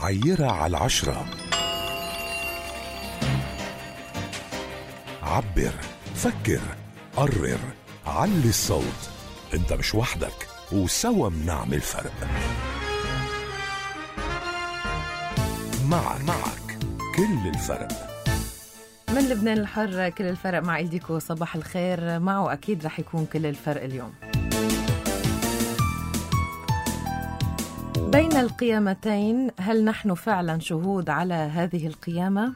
عيرة على 10. عبر، فكر، قرر، علي الصوت. انت مش وحدك، وسوا بنعمل فرق. معك كل الفرق. من لبنان الحر كل الفرق مع إلديكو. صباح الخير. معه أكيد رح يكون كل الفرق اليوم. بين القيامتين، هل نحن فعلا شهود على هذه القيامة؟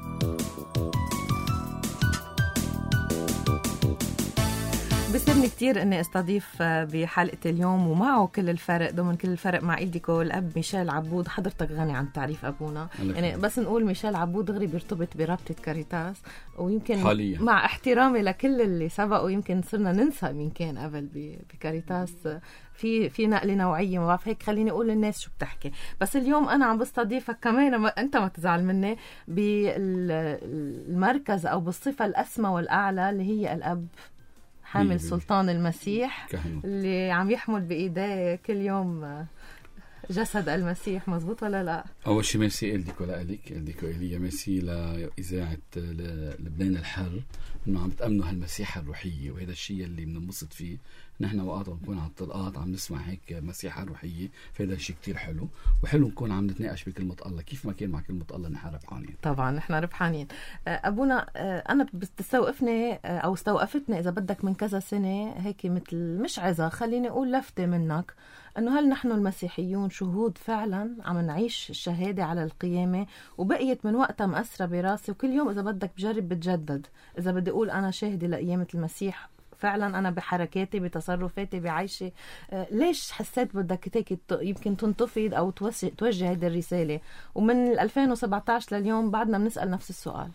بسرني كتير أني استضيف بحلقة اليوم ومعه كل الفرق ضمن كل الفرق مع إلديكو الأب ميشيل عبود. حضرتك غني عن تعريف أبونا، يعني بس نقول ميشيل عبود غري بيرتبط برابطة كاريتاس، ويمكن حاليا مع احترامي لكل اللي سبقوا يمكن صرنا ننسى مين كان قبل بكاريتاس. في نقل نوعية، ما بعرف هيك خليني أقول للناس شو بتحكي. بس اليوم أنا عم بستضيفك كمان، أنت ما تزعل مني، بالمركز أو بالصفة الأسمى والأعلى اللي هي الأب حامل سلطان المسيح اللي عم يحمل بإيديه كل يوم جسد المسيح. مزبوط ولا لا؟ أول شيء ميرسي إلديكو لأليك، إلديكو إليا، ميرسي لإذاعة لبنان الحر إنه عم تأمنوا هالمسيحة الروحية، وهذا الشيء اللي بننبسط فيه. نحن وقت نكون على الطلقات عم نسمع هيك مسيحة روحية، فهذا الشيء كتير حلو، وحلو نكون عم نتناقش بكلمة الله. كيف ما كان مع كلمة الله نحن ربحانين. طبعا نحن ربحانين. أبونا، أنا بتستوقفني أو استوقفتني إذا بدك من كذا سنة هيك مثل مش عظة، خليني أقول لفتة منك، أنه هل نحن المسيحيون شهود فعلا عم نعيش الشهادة على القيامة؟ وبقيت من وقتها مأثرة براسي، وكل يوم إذا بدك بجرب بتجدد. إذا بدي أقول أنا شاهدة لقيامة المسيح فعلا، أنا بحركاتي بتصرفاتي بعيشي. ليش حسيت بدك هيك يمكن تنتفض أو توجه هذه الرسالة؟ ومن 2017 لليوم بعدنا بنسأل نفس السؤال.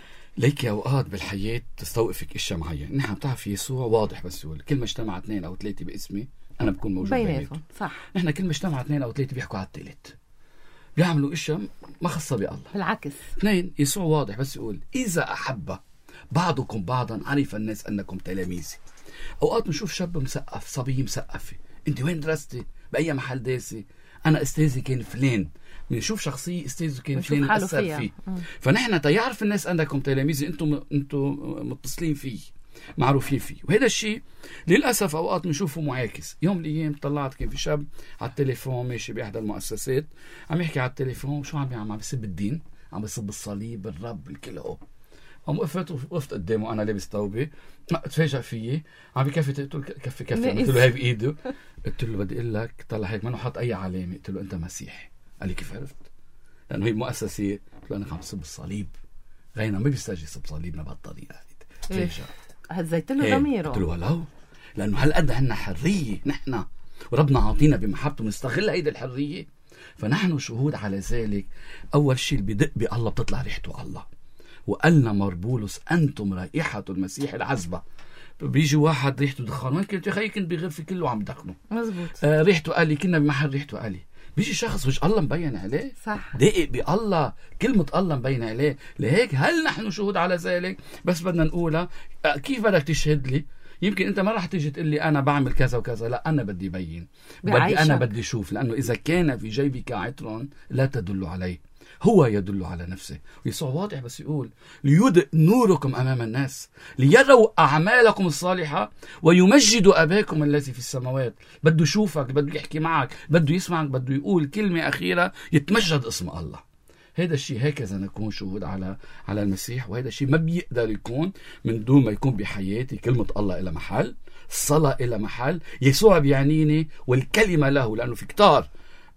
ليك أوقات بالحياة تستوقفك إشياء معين. نحن بتعرف يسوع واضح، بس يقول كل ما اجتمع 2 أو 3 باسمي أنا بكون موجود بيناتهم. صح. نحن كل ما اجتمع 2 أو 3 بيحكوا على الثالث، بيعملوا إشياء ما خصها بالله. بالعكس. 2 يسوع واضح، بس يقول إذا أحب بعضكم بعضا عرف الناس أنكم تلاميذي. أوقات نشوف شاب مسقف، صبي مسقفة، أنت وين درستي؟ بأي محل داسي؟ أنا أستاذي كان فلان. بنشوف شخصية أستاذه كان فلان مأثر فيه. فنحن تيعرف الناس أنكم تلاميذي، أنتم متصلين فيه، معروفين فيه. وهذا الشيء للأسف أوقات نشوفه معاكس. يوم من الأيام طلعت كان في شاب على التليفون ماشي بإحدى المؤسسات، عم يحكي على التليفون، شو عم يعمل؟ عم يسب الدين، عم يسب الصليب، الرب، الكل. قام وقفت قدامه، أنا لابس توبة، تفاجأ فيي، عم بكفي، قلت له كفي قلت له هاي بإيده، قلت له بدي أقول لك طلع هيك، ما نحط أي علامة. قلت له أنت مسيحي. قال لي كيف عرفت؟ لأنه هي مؤسسة. قلت له أنا عم بسب الصليب. غيرنا ما بيستاجي يسب صليبنا بهالطريقة. تفاجأ، هزيت له ضميره. قلت له ولو، لأنه هالقد عنا حرية نحن، وربنا عاطينا بمحبته نستغل هيدي الحرية. فنحن شهود على ذلك. أول شيء اللي بدق بالله بتطلع ريحته الله، وقالنا مربولس أنتم رائحة المسيح العذبة. بيجي واحد ريحته دخان، وين كنت يا خي؟ كنت بغرفة كله عم دخنه. مزبوط. ريحته قالي، كنا بمحل ريحته قالي. بيجي شخص مش الله مبين عليه. صح. دقق بالله، كلمة الله مبين عليه. لهيك هل نحن شهود على ذلك؟ بس بدنا نقولها. كيف بدك تشهد لي؟ يمكن انت ما راح تيجي تقول لي انا بعمل كذا وكذا، لا، انا بدي بين، انا بدي اشوف. لانه اذا كان في جيبك عطر لا تدل عليه، هو يدل على نفسه. ويسوع واضح، بس يقول ليضئ نوركم أمام الناس ليروا أعمالكم الصالحة ويمجدوا أباكم الذي في السماوات. بده يشوفك، بده يحكي معك، بده يسمعك، بده يقول كلمة أخيرة يتمجد اسم الله. هذا الشيء هكذا نكون شهود على المسيح. وهذا الشيء ما بيقدر يكون من دون ما يكون بحياتي كلمة الله إلى محل، الصلاة إلى محل، يسوع بيعنيني والكلمة له. لأنه في كتار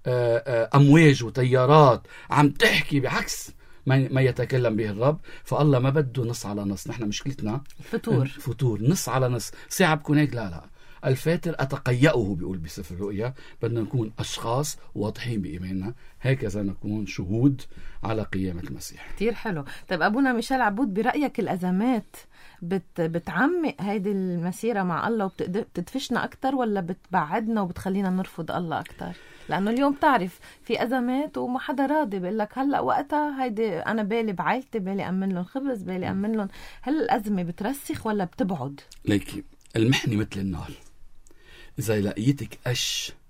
أمواج وتيارات عم تحكي بعكس ما يتكلم به الرب. فالله ما بده نص على نص. نحن مشكلتنا فتور، نص على نص. ساعة بكون هيك، لا، الفاتر أتقيأه، بيقول بسفر الرؤيا. بدنا نكون أشخاص واضحين بإيماننا، هكذا نكون شهود على قيامة المسيح. كتير حلو. طيب أبونا ميشيل عبود، برأيك الأزمات بتعمق هيدي المسيرة مع الله وبتدفشنا أكتر، ولا بتبعدنا وبتخلينا نرفض الله أكتر؟ لأنه اليوم تعرف في أزمات وما حدا راضي، بيقول لك هلأ وقتها هيدي أنا بالي بعائلتي، بالي أمن لهم خبز، بالي أمن لهم. هل الأزمة بترسخ ولا بتبعد؟ ليكي المحنة مثل النار، إذا لقيتك قش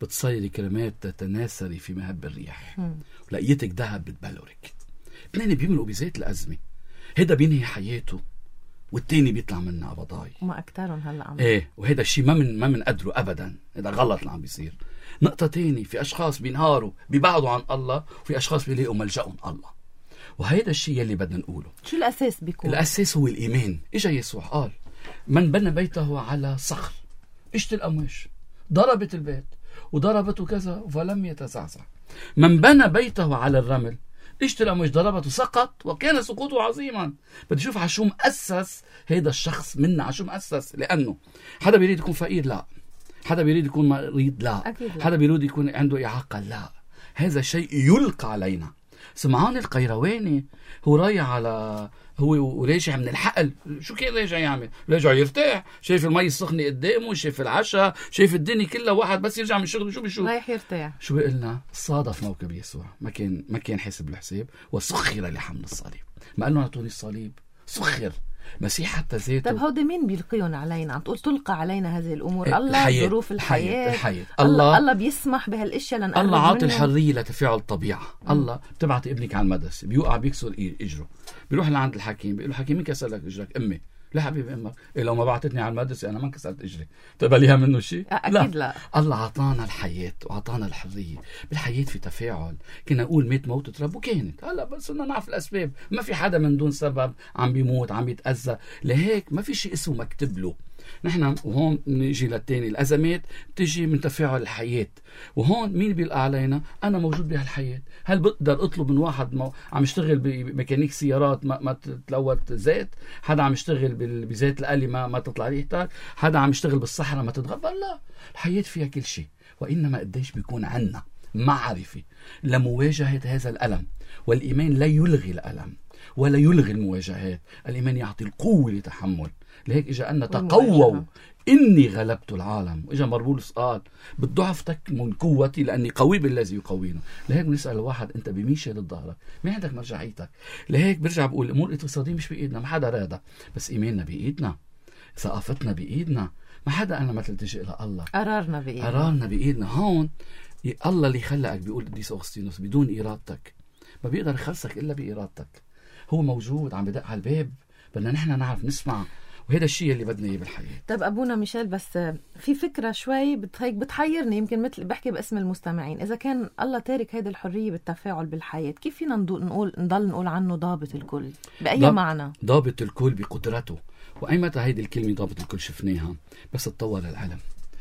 بتصيري كلمات تتناثري في مهب الريح، ولقيتك ذهب بتبلورك. اثنين بيملقوا بزيت الأزمة، هيدا بينهي حياته والتاني بيطلع منها قبضاي. وما أكترهم هلا عم ايه، وهيدا الشيء ما من قدره ابدا، هذا غلط اللي عم بيصير. نقطة تاني، في اشخاص بينهاروا بيبعدوا عن الله، وفي اشخاص بيلاقوا ملجأهم الله. وهيدا الشيء يلي بدنا نقوله. شو الأساس بيكون؟ الأساس هو الإيمان. إجا يسوع قال: من بنى بيته على صخر، إجت الأمواج ضربت البيت وضربته كذا فلم يتزعزع. من بنى بيته على الرمل، إجت الأمواج ضربته سقط وكان سقوطه عظيما. بدي أشوف على شو مؤسس هيدا الشخص منا، على شو مؤسس. لأنه حدا بيريد يكون فقير؟ لا. حدا بيريد يكون مريض؟ لا. أكيد لا. حدا بيريد يكون عنده إعاقة؟ لا. هذا شيء يلقى علينا. سمعان القيرواني هو رايح على وراجع من الحقل. شو كان راجع يعمل؟ راجع يرتاح، شايف المي السخنة قدامه، شايف العشاء، شايف الدنيا كلها. واحد بس يرجع من الشغل شو بيشوف؟ رايح يرتاح. شو بيقلنا؟ صادف موكب يسوع، ما كان حاسب الحساب، وسخر لحمل الصليب. ما قال له اعطوني الصليب، سخر. مسيح حتى ذاته. طيب هودي مين بيلقيهم علينا؟ عم تقول تلقى علينا هذه الامور. الله، الحياة. ظروف الحياة. الله بيسمح بهالاشياء لنقرب الله عاطي منه. الحرية لتفاعل الطبيعة. الله بتبعتي ابنك على المدرسة، بيوقع بيكسر اجره، بيروح لعند الحكيم، بيقول له: حكيم مين كسر لك اجرك؟ امي. لا حبيبي، امك. إيه لو ما بعتتني على المدرسة انا ما كسرت اجري. تقبليها منه شيء؟ اكيد لا. الله عطانا الحياة وعطانا الحرية. بالحياة في تفاعل. كنا نقول مات موت رب، وكانت. هلا بس بدنا نعرف الاسباب. ما في حدا من دون سبب عم بيموت، عم بيتأذى. لهيك ما في شيء اسمه مكتب له. نحن وهون نيجي للتاني، الأزمات بتجي من تفاعل الحياة. وهون مين بيلقى علينا؟ أنا موجود بهالحياة. هل بقدر أطلب من واحد عم يشتغل بميكانيك سيارات ما تتلوث زيت؟ حدا عم يشتغل بزيت القلي ما تطلع ريحتك؟ حدا عم يشتغل بالصحراء ما تتغبر؟ لا، الحياة فيها كل شيء. وإنما قديش بيكون عنا معرفة لمواجهة هذا الألم. والإيمان لا يلغي الألم ولا يلغي المواجهات. الإيمان يعطي القوة لتحمل. لهيك إجا أن تقووا إني غلبت العالم. إجا مربولس قال: بالضعف تكمن قوتي لأني قوي بالذي يقوينا. لهيك بنسأل الواحد: أنت بمين شادد ظهرك؟ مين عندك مرجعيتك؟ لهيك برجع بقول الأمور الاقتصادية مش بإيدنا، ما حدا رادها، بس إيماننا بإيدنا، ثقافتنا بإيدنا. ما حدا أنا ما تلتجئ إلى الله، قرارنا بإيدنا. هون الله اللي خلقك، بيقول قديس أغسطينوس: بدون إرادتك ما بيقدر يخلصك إلا بإرادتك. هو موجود عم بدق على الباب، بدنا نحن نعرف نسمع. وهذا الشيء اللي بدنا اياه بالحياه. طب ابونا ميشيل، بس في فكره شوي بتحيرني، يمكن مثل بحكي باسم المستمعين. اذا كان الله تارك هذه الحريه بالتفاعل بالحياه، كيف فينا نضل نقول عنه ضابط الكل؟ باي معنى ضابط الكل؟ بقدرته. وايمتى هيدي الكلمه ضابط الكل شفناها؟ بس تطور العلم.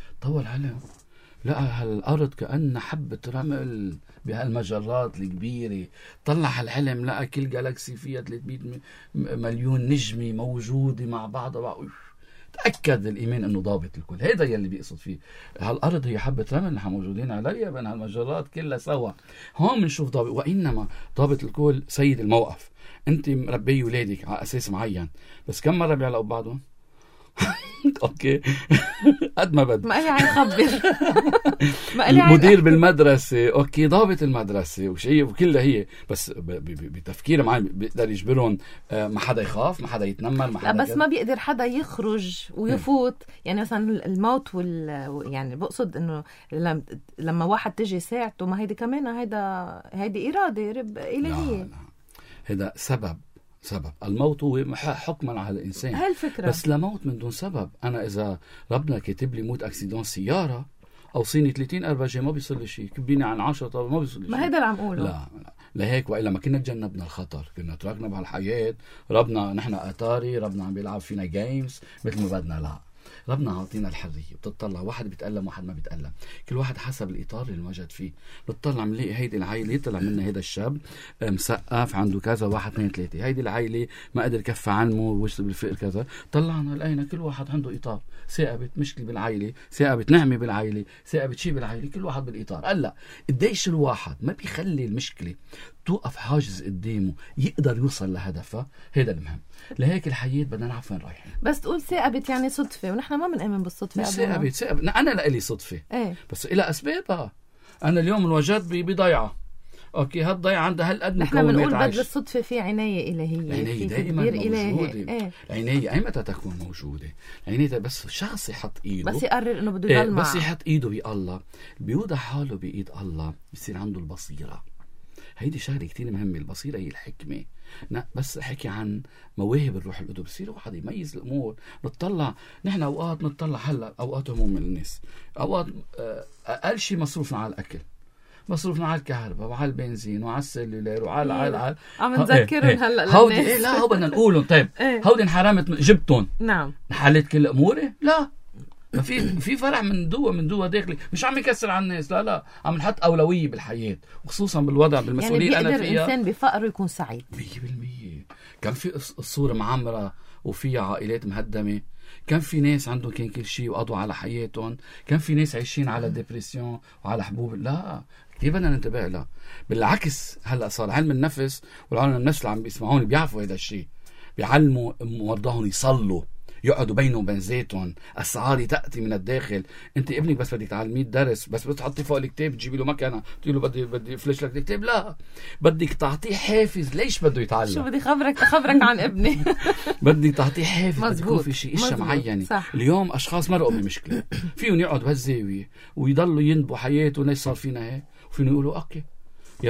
لا، هالارض كأن حبه رمل بهالمجرات الكبيره. طلع العلم لقى كل جالاكسي فيها 300 مليون نجمه موجوده مع بعضها. تأكد الإيمان أنه ضابط الكل. هذا يلي بيقصد فيه. هالأرض هي حبة رمل نحن موجودين عليها بين هالمجرات كلها سوا. هون بنشوف ضابط. وإنما ضابط الكل سيد الموقف. أنت مربي ولادك على أساس معين، بس كم مرة بيعلقوا ببعضهم؟ اوكي. قد ما بدي. ما لي عين خبر. المدير بالمدرسه اوكي، ضابط المدرسه وشيء وكلها هي، بس بتفكير معين بيقدر يجبرهم ما حدا يخاف، ما حدا يتنمر، ما حدا. لا، بس ما بيقدر حدا يخرج ويفوت. يعني مثلا الموت يعني بقصد انه لما واحد تجي ساعته، ما هيدي كمان هيدي اراده رب الهيه. هذا سبب الموت هو حكما على الإنسان. هالفكرة. بس لا موت من دون سبب. أنا إذا ربنا كاتب لي موت أكسيدون سيارة أو صيني 30 أربجة ما بيصير لي شيء، كبيني عن 10 طب ما بيصير لي شيء. ما هيدا اللي عم قوله. لا لهيك، وإلا ما كنا تجنبنا الخطر، كنا تركنا بهالحياة. ربنا نحن أتاري، ربنا عم بيلعب فينا جيمز مثل ما بدنا. لا، ربنا عاطينا الحرية. بتطلع واحد بيتألم واحد ما بيتألم، كل واحد حسب الإطار اللي موجد فيه. بتطلع منلاقي هيدي العائلة طلع منها هيدا الشاب مسقف عنده كذا 1 2 3، هيدي العائلة ما قدر كف علمه ووصل بالفقر كذا. طلعنا لقينا كل واحد عنده إطار. ثاقبت مشكلة بالعائلة، ثاقبت نعمة بالعائلة، ثاقبت شيء بالعائلة، كل واحد بالإطار. هلا قديش الواحد ما بيخلي المشكلة توقف حاجز قدامه يقدر يوصل لهدفها. هذا المهم. لهيك الحياة بدنا نعرف وين رايحين. بس تقول ثاقبت يعني صدفة، ونحن ما بنآمن بالصدفة. مش ثاقبت. أنا لقلي صدفة. ايه؟ بس إلى أسبابها. أنا اليوم الوجدت بضيعة، اوكي هالضيعه عندها هالقد نحن مكونات بنقول عيش. بدل الصدفه في عنايه الهيه، العناية في دائما تدبير موجودة. إلهي. العناية أيمتى تكون موجودة؟ العناية بس شخص يحط إيده، بس يقرر إنه بده يضل معه، بس يحط إيده بالله، بيوضع حاله بإيد الله، بيصير عنده البصيرة. هيدي شغلة كتير مهمة. البصيرة هي الحكمة. بس حكي عن مواهب الروح القدس، بصير واحد يميز الأمور. نطلع نحن أوقات نطلع هلا أوقات هموم الناس، أوقات أقل شيء مصروفنا على الأكل، مصروفنا على الكهرباء وعلى البنزين وعلى السلولار وعلى عم نذكرهم هلا هودي للناس. لا هو بدنا نقولهم. طيب هودي انحرمت جبتهم، نعم، حلت كل اموري؟ لا، ما في فرح من جوا داخلي، مش عم يكسر على الناس، لا عم نحط اولويه بالحياه، وخصوصا بالوضع بالمسؤوليه يعني اللي انا بيقدر فيها. الانسان بفقره يكون سعيد 100%. كان في الصوره معمره وفيها عائلات مهدمه، كان في ناس عندهم كان كل شيء وقضوا على حياتهم، كان في ناس عايشين على ديبريسيون وعلى حبوب. لا، كثير بدنا ننتبه لها. بالعكس هلا صار علم النفس والعلم النفس اللي عم بيسمعوني بيعرفوا هذا الشيء، بيعلموا مرضاهم يصلوا، يقعدوا بينهم وبين ذاتهم. السعادة تأتي من الداخل. انت ابنك بس بدك تعلميه درس، بس بتحطي فوق الكتاب تجيبي له مكنه تقول له بدي فلش لك الكتاب، لا، بدك تعطيه حافز. ليش بده يتعلم؟ شو بدي خبرك عن ابني. بدك تعطيه حافز، بدك مزبوط. يكون في شيء اشياء معينه. صح. اليوم اشخاص مرقوا بمشكله فيهم يقعدوا بهالزاويه ويضلوا ينبوا حياته، ليش صار فينا هيك، وفينا يقولوا اوكي يا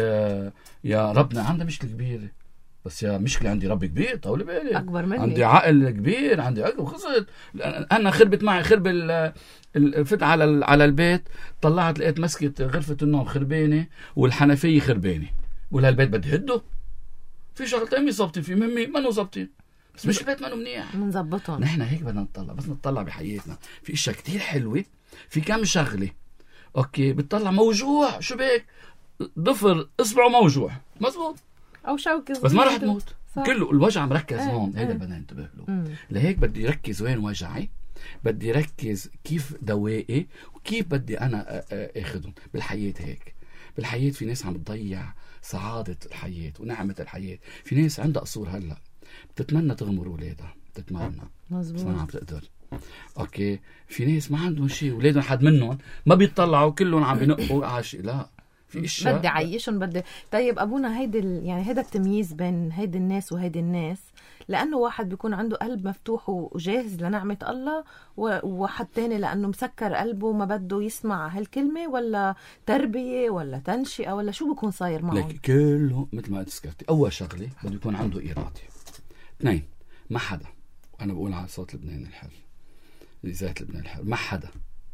يا ربنا عندنا مشكله كبيره، بس يا مشكلة عندي رب كبير طول بالي، أكبر مني، عندي عقل كبير، عندي عقل وخلصت. أنا خربت معي خرب فت على البيت، طلعت لقيت مسكت غرفة النوم خربانة والحنفية خربانة، بقول هالبيت بدي هده. في شغلتين مزبطين فيه، مهمي منو زبطين، بس مش البيت منو منيح، منظبطهم. نحن هيك بدنا نطلع، بس نطلع بحياتنا في اشياء كتير حلوة، في كم شغلة اوكي بتطلع موجوع، شو بيك ضفر اصبعه موجوع، مزبوط، او شوكة بس ما رح تموت. كله الوجع مركز هون، هيدا بدنا ننتبه له. لهيك بدي ركز وين وجعي، بدي ركز كيف دوائي وكيف بدي انا اخذهم بالحياة. هيك بالحياة في ناس عم تضيع سعادة الحياة ونعمة الحياة. في ناس عندها قصور هلا بتتمنى تغمر اولادها، بتتمنى بس ما عم تقدر. اوكي في ناس ما عندهم شيء، اولادهم حد منهم ما بيطلعوا، كلهم عم بينقوا عاشق. لا، في اشياء بدي عيشهم بدي. طيب ابونا يعني هيدا التمييز بين هيدي الناس وهيدي الناس، لانه واحد بيكون عنده قلب مفتوح وجاهز لنعمة الله، وواحد تاني لانه مسكر قلبه وما بده يسمع هالكلمة، ولا تربية ولا تنشئة ولا شو بيكون صاير معهم؟ لك كله مثل ما تذكرتي. اول شغلة بده يكون عنده إرادة. 2 ما حدا، وانا بقول على صوت لبنان الحر، ذات لبنان الحر، ما حدا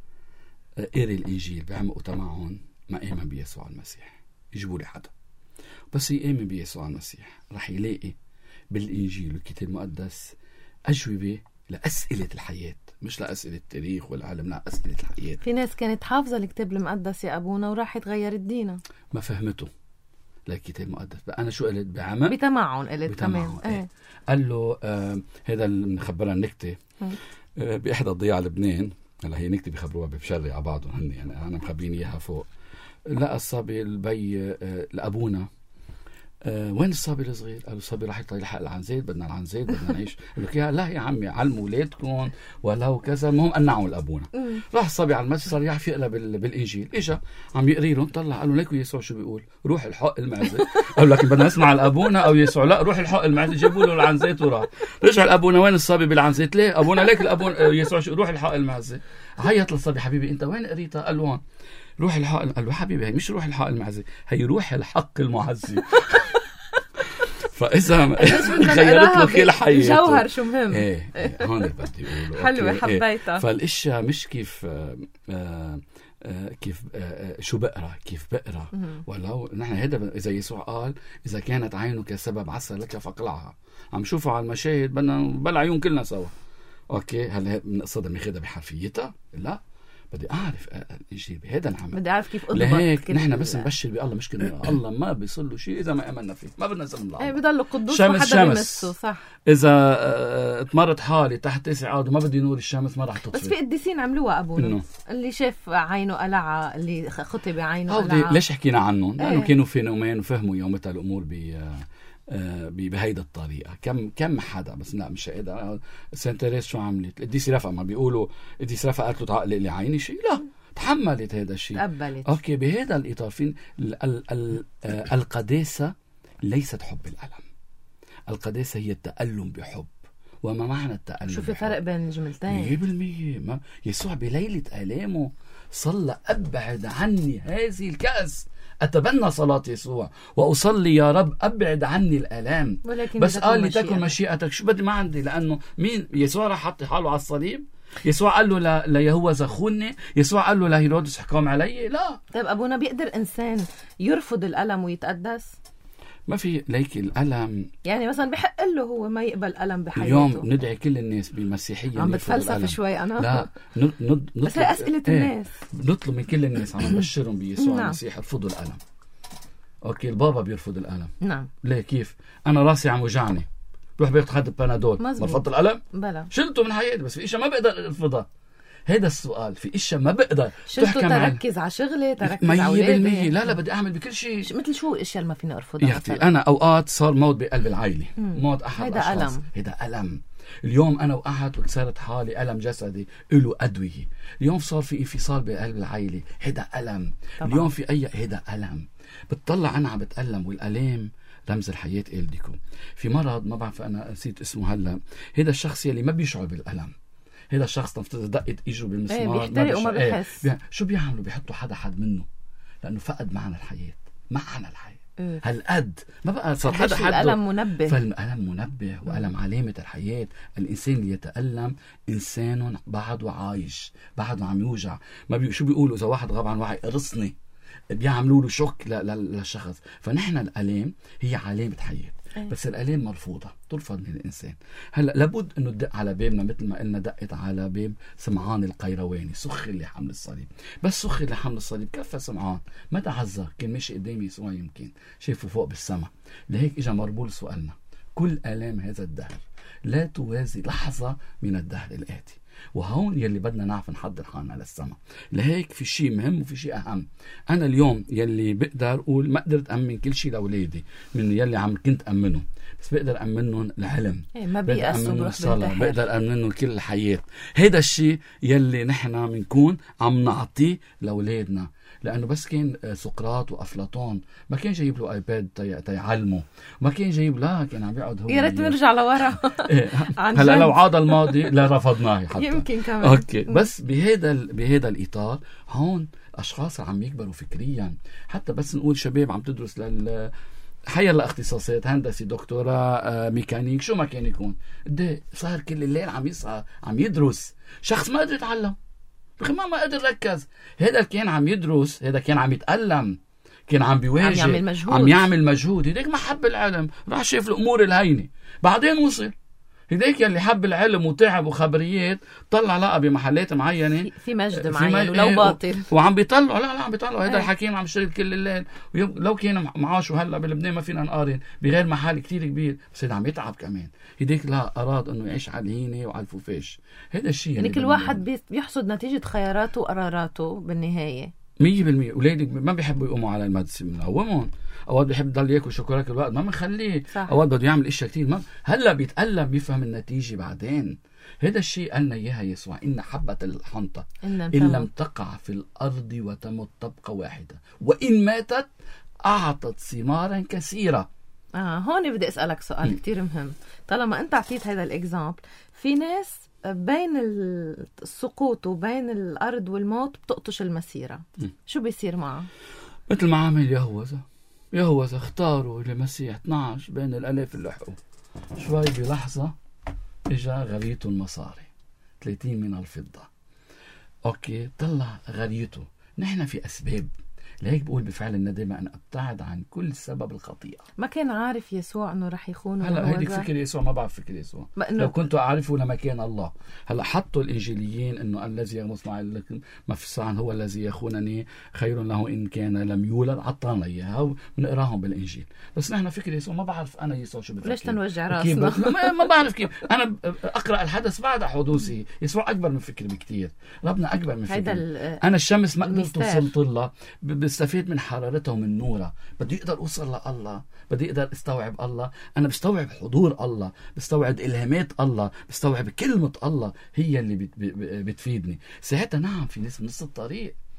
قري الانجيل بعمقوا تمعهم ما آمن بيسوع المسيح. يجيبوا لي حدا بس يآمن بيسوع المسيح رح يلاقي بالإنجيل والكتاب المقدس أجوبة لأسئلة الحياة، مش لأسئلة التاريخ والعلم، لا، أسئلة الحياة. في ناس كانت حافظة الكتاب المقدس يا أبونا وراحت غيرت دينها، ما فهمته للكتاب المقدس. أنا شو قلت بعمق؟ بتمعن قلت كمان. ايه. قال له هذا اللي بنخبرها النكتة بإحدى ضياع لبنان. هلا هي نكتة بيخبروها بشري على بعضهم هن، يعني أنا مخبرين إياها فوق. لقى الصبي البي لأبونا وين الصبي الصغير؟ قالوا الصبي راح يلحق العنزيت، بدنا العنزيت، بدنا نعيش. قال لك لا يا عمي، علموا اولادكم ولو كذا، المهم قنعوا لابونا. راح الصبي على المسجد صار يعرف يقرا بالانجيل، اجى عم يقري لهم، طلع قال له ليكوا يسوع شو بيقول؟ روح الحق المعزه. قالوا لكن بدنا نسمع لابونا او يسوع؟ لا، روح الحق المعزه. جابوا له العنزيت وراح. رجع لابونا، وين الصبي بالعنزيت؟ ليه ابونا؟ ليك الابونا يسوع شو؟ روح الحق المعزه. عيط للصبي، حبيبي انت وين قريتها؟ قال له روح الحق. قال له حبيبي هي مش روح الحق المعزه، هي روح الحق المعزي. فإذا غيرت له كل حياته. جوهر شو مهم. ايه هون بدي اقوله. حلوة حبيتها. فالاشياء مش كيف شو بقرا، كيف بقرا. ولو نحن هذا اذا يسوع قال اذا كانت عينك سبب عسر لك فاقلعها، عم شوفوا على المشاهد بدنا بلا عيون كلنا سوا. اوكي هل بنقصدها ماخذها بحرفيتها؟ لا، بدي اعرف الانجيل بهذا العمل، بدي اعرف كيف اضبط. لهيك نحن بس نبشر بالله، مش كده الله ما بيصير له شيء اذا ما امنا فيه، ما بدنا نسلم الله. ايه بضل قدوس وحدا بيمسه. صح. اذا تمرت حالي تحت 9 عاد وما بدي نور الشمس ما راح تطفي. بس في قديسين عملوها ابونا، اللي شاف عينه قلعه، اللي خطب عينه قلعه. ليش حكينا عنهم؟ لانه كانوا فينومين وفهموا يومتها الامور بهيدا الطريقه. كم حدا، بس لا مش هيدا. سانت تيريز شو عملت؟ القديسه رفقه، ما بيقولوا القديسه رفقه قالت له تعقلق لي عيني شيء؟ لا، تحملت هذا الشيء، تقبلت. اوكي. بهذا الاطار في القداسه ليست حب الالم، القداسه هي التألم بحب. وما معنى التألم؟ شو في فرق بين الجملتين؟ 100%. يسوع بليلة آلامه صلى أبعد عني هذه الكأس. أتبنى صلاة يسوع وأصلي يا رب أبعد عني الآلام، بس قال لي تكن مشيئتك. شو بدي؟ ما عندي، لأنه مين يسوع راح حط حاله على الصليب؟ يسوع قال له ليهوذا خوني؟ يسوع قال له لهيرودس حكام علي؟ لا. طيب أبونا، بيقدر إنسان يرفض الألم ويتقدس؟ ما في ليك الألم، يعني مثلا بحق له هو ما يقبل ألم بحياته. اليوم ندعي كل الناس بالمسيحية عم بتفلسف شوي أنا. لا بس هي أسئلة الناس. نطلب من كل الناس، عم نبشرهم بيسوع نعم. المسيح يرفضوا الألم. أوكي، البابا بيرفض الألم. نعم. ليه؟ كيف؟ أنا راسي عم وجعني، بروح بياخد حد بنادول، برفض الألم؟ بلا، شلته من حياتي. بس في إشياء ما بقدر أرفضها. هذا السؤال، في إشياء ما بقدر شلته تركز على شغلي، تركز على أولادي. لا بدي أعمل بكل شيء. مثل شو الأشياء اللي ما فينا أرفضها؟ يا أختي أنا أوقات صار موت بقلب العائلة، موت أحد هيدا الأشخاص، ألم. هيدا ألم. اليوم أنا وقعت وكسرت حالي، ألم جسدي له أدوية. اليوم صار في انفصال بقلب العائلة، هيدا ألم. طبعا. اليوم في هيدا ألم. بتطلع أنا عم بتألم، والألام رمز الحياة. إلديكم في مرض ما بعرف أنا نسيت اسمه هلا، هيدا الشخص يلي ما بيشعر بالألم. هذا الشخص نفترض دقت اجره بالمسمار، بيحترق وما بيحس. شو بيعملوا؟ بيحطوا حد منه، لانه فقد معنى الحياه. معنى الحياه هالقد ما بقى صار حدا حده. الألم منبه. فالألم منبه، وألم علامة الحياة. الإنسان اللي يتألم إنسان بعده عايش، بعده عم يوجع. ما شو بيقولوا إذا واحد غاب عن وعي؟ قرصني، بيعملوا له شوك للشخص. فنحن الآلام هي علامة حياة، بس الآلام مرفوضة، ترفض من الإنسان. هلا لابد إنه تدق على بابنا، مثل ما قلنا دقت على باب سمعان القيرواني، سخ اللي حمل الصليب. بس سخ اللي حمل الصليب كفى سمعان، ما تعذر، كان ماشي قدامي يسوع، يمكن شايفه فوق بالسماء. لهيك إجا مربول سؤالنا: كل آلام هذا الدهر لا توازي لحظة من الدهر الآتي. وهون يلي بدنا نعرف نحضر حالنا للسما. لهيك في شيء مهم وفي شيء أهم. أنا اليوم يلي بقدر أقول ما قدرت أمن كل شيء لأولادي من يلي كنت أمنه، بس بقدر أمنهم العلم، ما بيأسوا الصلاة، بقدر أمنهم كل الحياة. هيدا الشيء يلي نحن بنكون عم نعطيه لأولادنا. لأنه بس كان سقراط وأفلاطون ما كان جايب له آيباد تيعلمه، ما كان جايب، لا كان عم يقعد هو. يا ريت نرجع لورا. هلا لو عاد الماضي لا رفضناه حتى، يمكن كمان. اوكي. بس بهذا الإطار هون الأشخاص عم يكبروا فكريا. حتى بس نقول شباب عم تدرس حيلا اختصاصات، هندسي، دكتوراه، ميكانيك، شو ما كان يكون، صار كل الليل عم يصحى عم يدرس. شخص ما قدر يتعلم، ما قدر يركز. هذا كان عم يدرس، هذا كان عم يتألم، كان عم بيواجه، عم يعمل مجهود. هديك ما حب العلم، راح شاف الأمور الهينة، بعدين وصل. هديك يلي حب العلم وتعب وخبريات، طلع لقى بمحلات معينة في مجد معين ولو باطل، وعم بيطلعوا. لا عم بيطلعوا. هذا الحكيم عم يشتغل كل الليل، لو كان معاشه هلا بلبنان ما فينا نقارن، بغير محل كتير كبير، بس هذا عم يتعب كمان. هديك لا، أراد انه يعيش على الهينة وعلى الفوفاش. هذا الشيء يعني كل واحد بيحصد نتيجة خياراته وقراراته بالنهاية. 100%. أولادي ما بيحبوا يقوموا على المدرسة، بنقومهم. أوقات بيحب يضل ياكل شوكولاته الوقت، ما بنخليه. أوقات بده يعمل إشياء كتير، هلا بيتألم، بيفهم النتيجة بعدين. هذا الشيء قالنا إياها يسوع: إن حبة الحنطة إن لم تقع في الأرض وتمت تبقى واحدة، وإن ماتت أعطت ثمارا كثيرة. هون بدي أسألك سؤال كتير مهم. طالما أنت عطيت هذا الإكزامبل، في ناس بين السقوط وبين الأرض والموت بتقطش المسيرة، شو بيصير معه؟ مثل ما عمل يهوذا اختاروا المسيح 12 بين الألاف اللي لحقوا. شوي بلحظة إجا غريته المصاري 30 من الفضة. أوكي، طلع غريته. نحن في أسباب، لهيك بقول بفعل الندامة أن أبتعد عن كل سبب الخطيئة. ما كان عارف يسوع أنه رح يخونه. هلا هيديك فكر يسوع، ما بعرف فكر يسوع. لو كنت أعرفه لما كان الله. هلا حطوا الإنجيليين أنه الذي يغمس معي مفسعا هو الذي يخونني خير له إن كان لم يولد. عطانا إياها بنقراهم بالإنجيل. بس نحن فكر يسوع ما بعرف أنا يسوع شو بفكر. ليش تنوجع راسنا؟ ما بعرف كيف. أنا أقرأ الحدث بعد حدوثه. يسوع أكبر من فكر بكتير، ربنا أكبر من فكر. أنا الشمس ما قدرت وصلت لها، بستفيد من حرارتها ومن نورها. بدي أقدر أوصل لله، بدي أقدر استوعب الله. أنا بستوعب حضور الله، بستوعب إلهامات الله، بستوعب كلمة الله هي اللي بتفيدني. ساعتها نعم في ناس بنص الطريق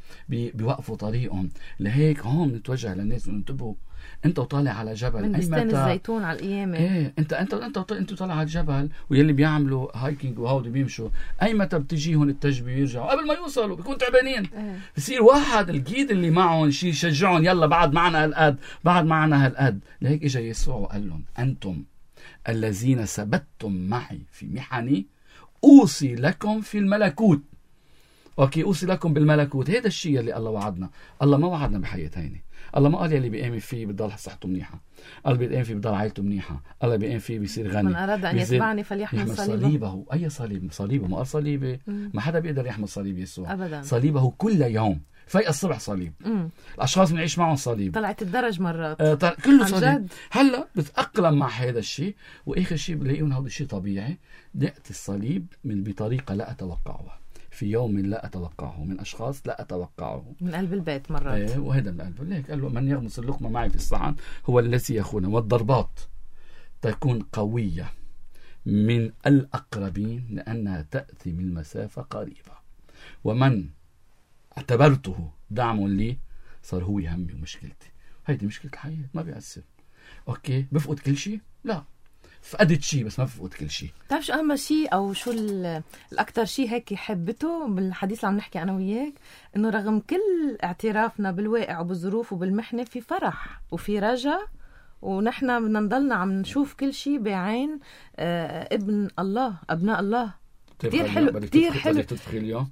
بيوقفوا طريقهم. لهيك هون نتوجه للناس انتبهوا، انت وطالع على جبل من بستان الزيتون على القيامة. ايه انت طالع على الجبل، ويلي بيعملوا هايكينج وهودي بيمشوا، اي متى بتجيهم التجربة يرجعوا قبل ما يوصلوا بيكون تعبانين. بصير واحد الجيد اللي معهم شيء يشجعهم، يلا بعد معنا هالقد بعد معنا هالقد. لهيك اجى يسوع وقال لهم انتم الذين ثبتتم معي في محني اوصي لكم في الملكوت. اوكي، اوصي لكم بالملكوت. هذا الشيء اللي الله وعدنا. الله ما وعدنا بحياة هينه. الله ما قال يلي بيقام فيه بتضل صحته منيحه، الله بيقام فيه بتضل عائلته منيحه، الله بيقام فيه بيصير غني. من اراد ان يتبعني فليحمل صليبه. اي صليب؟ صليبه ما قال صليبه. ما حدا بيقدر يحمل صليب يسوع ابدا. صليبه كل يوم، فايق الصبح صليب. الاشخاص بنعيش معهم صليب، طلعت الدرج مرات كله صليب. هلا بتاقلم مع هذا الشيء، واخر شيء بلاقيهم هذا الشيء طبيعي. دقت الصليب بطريقه لا اتوقعها، في يوم لا أتوقعه، من أشخاص لا أتوقعه، من قلب البيت مرات. وهذا من قلبه. ليك قال له من يغمس اللقمة معي في الصحن هو الذي يخون. والضربات تكون قوية من الأقربين لأنها تأتي من مسافة قريبة، ومن اعتبرته دعم لي صار هو همي ومشكلتي. هيدي مشكلة الحياة، ما بيأثر. أوكي، بفقد كل شيء؟ لا، فقدت شيء بس ما بفقد كل شيء. بتعرف شو أهم شيء أو شو الأكتر شيء هيك حبته بالحديث اللي عم نحكي أنا وياك؟ إنه رغم كل اعترافنا بالواقع وبالظروف وبالمحنة في فرح وفي رجا، ونحن بدنا نضلنا عم نشوف كل شيء بعين ابن الله، أبناء الله. كتير حلو، كتير حلو. بدك تطبخي اليوم؟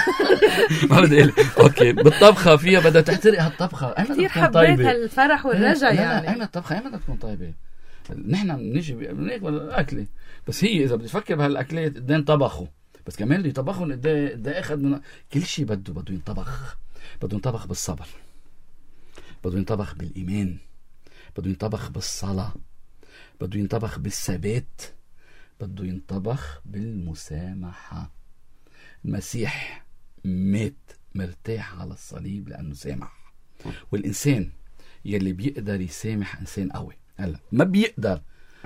ما بدي اقول اوكي بالطبخه فيها بدها تحترق هالطبخه. كتير حبيت هالفرح والرجا. يعني اين الطبخه؟ اين بدها تكون طيبه؟ نحن بنيجي بناكل الاكله، بس هي اذا بدي تفكر بهالاكلات قدام طبخوا، بس كمان اللي طبخهم قد اخذ من كل شيء بده ينطبخ. بده ينطبخ بالصبر، بده ينطبخ بالايمان، بده ينطبخ بالصلاه، بده ينطبخ بالثبات، بده ينطبخ بالمسامحه. المسيح مات مرتاح على الصليب لانه سامح، والانسان يلي بيقدر يسامح انسان قوي. هلا ما بيقدر